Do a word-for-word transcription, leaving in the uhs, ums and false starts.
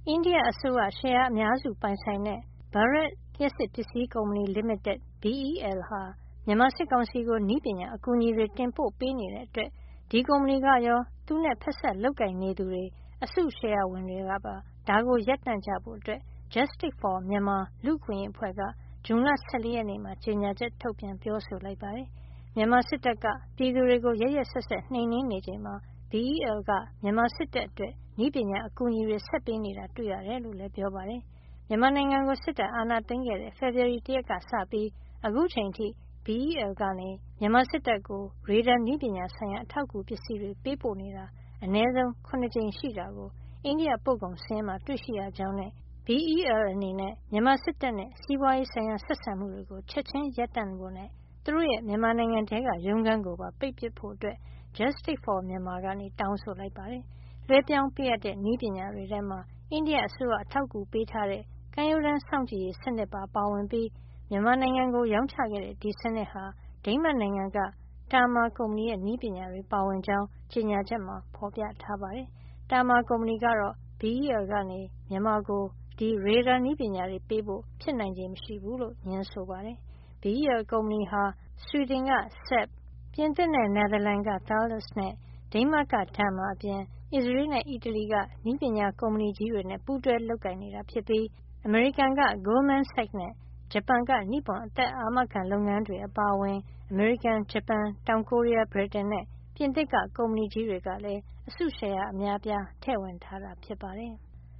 အိန္ဒိယအစိုးရ ရှယ်ယာအများစုပိုင်ဆိုင်တဲ့ Bharat လျှပ်စစ်ပစ္စည်းကုမ္ပဏီ လိမိတက် ဘီအီးအယ်လ် ဟာ မြန်မာစစ်ကောင်စီကို နည်းပညာအကူညီတွေ တင်ပို့ပေးနေတဲ့အတွက် ဒီကုမ္ပဏီကရော သူနဲ့ဖက်စပ်လုပ်ကိုင်နေသူတွေ အစုရှယ်ယာဝင်တွေကပါ ဒါကိုရပ်တန့်ကြဖို့ Justice for Myanmar လူ့အခွင့်ရေးအဖွဲ့က ဇွန်လ ၁၄ ရက်နေ့မှာ ကြေညာချက် ထုတ်ပြန်ပြောဆိုလိုက်ပါတယ်။ မြန်မာစစ်တပ်က ပြည်သူတွေကို ရက်ရက်စက်စက် နှိမ်နင်းနေချိန်မှာ ဘီအီးအယ်လ် က မြန်မာစစ်တပ်အတွက် နည်းပညာအကူညီတွေ ဆက်ပေးနေတာ တွေ့ရတယ်လို့လည်း ပြောပါတယ်။ မြန်မာနိုင်ငံကို စစ်တပ်အာဏာသိမ်းခဲ့တဲ့ ဖေဖေါ်ဝါရီ ၁ ရက်ကစပြီး အခုချိန်အထိ ဘီအီးအယ်လ် ကနေ မြန်မာစစ်တပ်ကို ရေဒါနည်းပညာဆိုင်ရာ အထောက်အကူပစ္စည်းတွေ ပေးပို့နေတာ အနည်းဆုံး ၇ ကြိမ်ရှိတာကို အိန္ဒိယပို့ကုန်စာရင်းမှာ တွေ့ရှိရကြောင်းနဲ့ ဘီအီးအယ်လ် အနေနဲ့ မြန်မာစစ်တပ်နဲ့ စီးပွါးရေးဆိုင်ရာ ဆက်ဆံမှုတွေ ချက်ချင်းရပ်တန့်ဖို့နဲ့ သူတို့ရဲ့ မြန်မာနိုင်ငံထဲက ရုံးခန်းကိုပါ ပိတ်ပစ်ဖို့ Justice for Myanmar က တောင်းဆိုလိုက်ပါတယ်။ လွှဲပြောင်းပေးအပ်တဲ့ နည်းပညာတွေထဲမှာ အိန္ဒိယအစိုးရ အထောက်အကူပေးထားတဲ့ ကမ်းရိုးတန်းစောင့်ကြည့်ရေး စနစ်ပါ ပါဝင်ပြီး မြန်မာနိုင်ငံကို ရောင်းချခဲ့တဲ့ ဒီစနစ်ဟာ ဒိန်းမတ်နိုင်ငံက Terma ကုမ္ပဏီရဲ့ နည်းပညာတွေ ပါဝင်ကြောင်း ကြေညာချက်မှာ ဖေါ်ပြထားပါတယ်။ Terma ကုမ္ပဏီကတော့ ဘီအီးအယ်လ် ကနေ မြန်မာကို ဒီရေဒါနည်းပညာတွေ ပေးဖို့ ဖြစ်နိုင်ခြေမရှိဘူးလို့ ငြင်းဆိုပါတယ်။ ဘီအီးအယ်လ် ကုမ္ပဏီဟာ ဆွီဒင်က Saab ၊ ပြင်သစ်နဲ့ နယ်သာလန်က Thales နဲ့ ဒိန်းမတ်က Terma အပြင် အစ္စရေးနဲ့ အီတလီက နည်းပညာကုမ္ပဏီကြီးတွေနဲ့ ပူးတွဲလုပ်ကိုင်နေတာ ဖြစ်ပြီး အမေရိကန်က Goldman Sachs နဲ့ ဂျပန်က နိပွန်အသက်အာမခံ လုပ်ငန်းတွေ အပါအဝင် အမေရိကန်၊ ဂျပန်၊ တောင်ကိုရီးယား၊ ဗြိတိန်နဲ့ ပြင်သစ်က ကုမ္ပဏီကြီးတွေကလည်း အစုရှယ်ယာ အများအပြား ထည့်ဝင်ထားတာ ဖြစ်ပါတယ်။